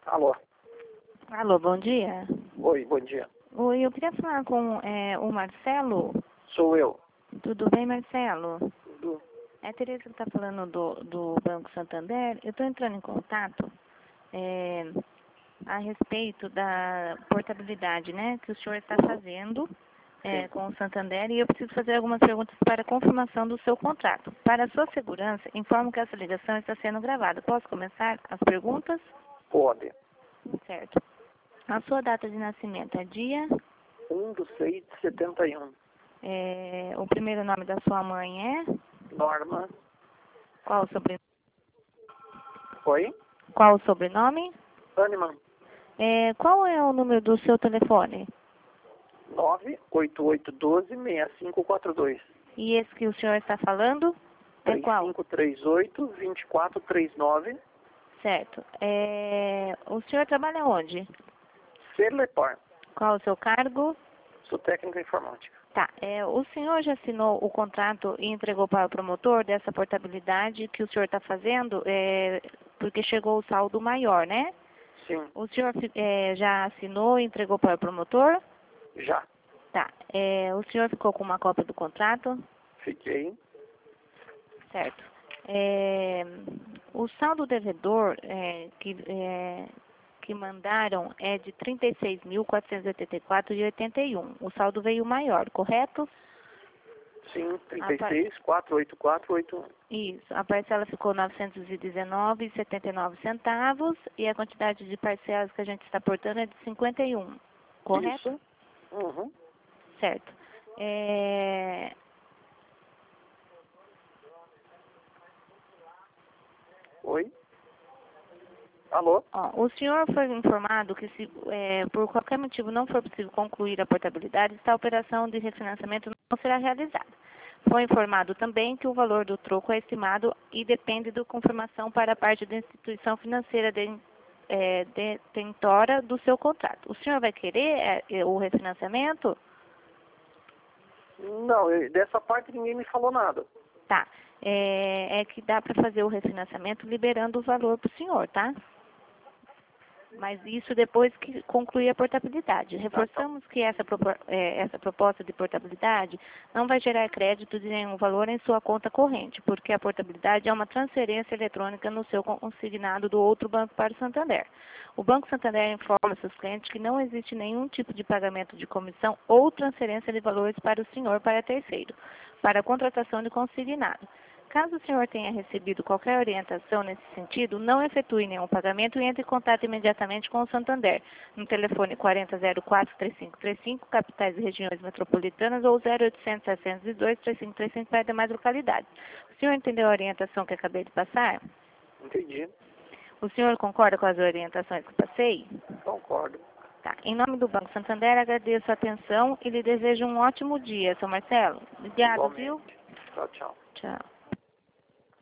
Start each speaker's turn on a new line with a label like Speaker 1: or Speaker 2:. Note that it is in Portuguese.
Speaker 1: Alô?
Speaker 2: Alô, bom dia.
Speaker 1: Oi, bom dia.
Speaker 2: Oi, eu queria falar com o Marcelo.
Speaker 1: Sou eu.
Speaker 2: Tudo bem, Marcelo?
Speaker 1: Tudo.
Speaker 2: É a Tereza que está falando do Banco Santander. Eu estou entrando em contato a respeito da portabilidade, né, que o senhor está fazendo com o Santander, e eu preciso fazer algumas perguntas para confirmação do seu contrato. Para a sua segurança, informo que essa ligação está sendo gravada. Posso começar as perguntas?
Speaker 1: Pode.
Speaker 2: Certo. A sua data de nascimento é dia?
Speaker 1: 1/6/71.
Speaker 2: O primeiro nome da sua mãe é?
Speaker 1: Norma.
Speaker 2: Qual o sobrenome?
Speaker 1: Oi?
Speaker 2: Qual o sobrenome?
Speaker 1: Animan.
Speaker 2: Qual é o número do seu telefone?
Speaker 1: 98812-6542.
Speaker 2: E esse que o senhor está falando? É qual?
Speaker 1: 3538-2439.
Speaker 2: Certo. O senhor trabalha onde?
Speaker 1: Celepar.
Speaker 2: Qual o seu cargo?
Speaker 1: Sou técnico em informática.
Speaker 2: Tá. O senhor já assinou o contrato e entregou para o promotor dessa portabilidade que o senhor está fazendo? Porque chegou o saldo maior, né?
Speaker 1: Sim.
Speaker 2: O senhor já assinou e entregou para o promotor?
Speaker 1: Já.
Speaker 2: Tá. O senhor ficou com uma cópia do contrato?
Speaker 1: Fiquei.
Speaker 2: Certo. O saldo devedor que mandaram é de R$ 36.484,81. O saldo veio maior, correto?
Speaker 1: Sim, 36-48481.
Speaker 2: Isso. A parcela ficou R$ 919,79 e a quantidade de parcelas que a gente está portando é de 51. Correto?
Speaker 1: Isso. Uhum.
Speaker 2: Certo.
Speaker 1: Oi? Alô?
Speaker 2: O senhor foi informado que se por qualquer motivo não for possível concluir a portabilidade, esta operação de refinanciamento não será realizada. Foi informado também que o valor do troco é estimado e depende da confirmação para a parte da instituição financeira detentora do seu contrato. O senhor vai querer o refinanciamento?
Speaker 1: Não, dessa parte ninguém me falou nada.
Speaker 2: Tá. É que dá para fazer o refinanciamento liberando o valor para o senhor, tá? Mas isso depois que concluir a portabilidade. Reforçamos que essa proposta de portabilidade não vai gerar crédito de nenhum valor em sua conta corrente, porque a portabilidade é uma transferência eletrônica no seu consignado do outro banco para o Santander. O Banco Santander informa seus clientes que não existe nenhum tipo de pagamento de comissão ou transferência de valores para o senhor para terceiro, para a contratação de consignado. Caso o senhor tenha recebido qualquer orientação nesse sentido, não efetue nenhum pagamento e entre em contato imediatamente com o Santander, no telefone 4004-3535, capitais e regiões metropolitanas, ou 0800-702-3535 para demais localidades. O senhor entendeu a orientação que acabei de passar?
Speaker 1: Entendi.
Speaker 2: O senhor concorda com as orientações que passei?
Speaker 1: Concordo.
Speaker 2: Tá. Em nome do Banco Santander, agradeço a atenção e lhe desejo um ótimo dia, seu Marcelo. Obrigado,
Speaker 1: Igualmente.
Speaker 2: viu?
Speaker 1: Tchau, tchau.
Speaker 2: Tchau.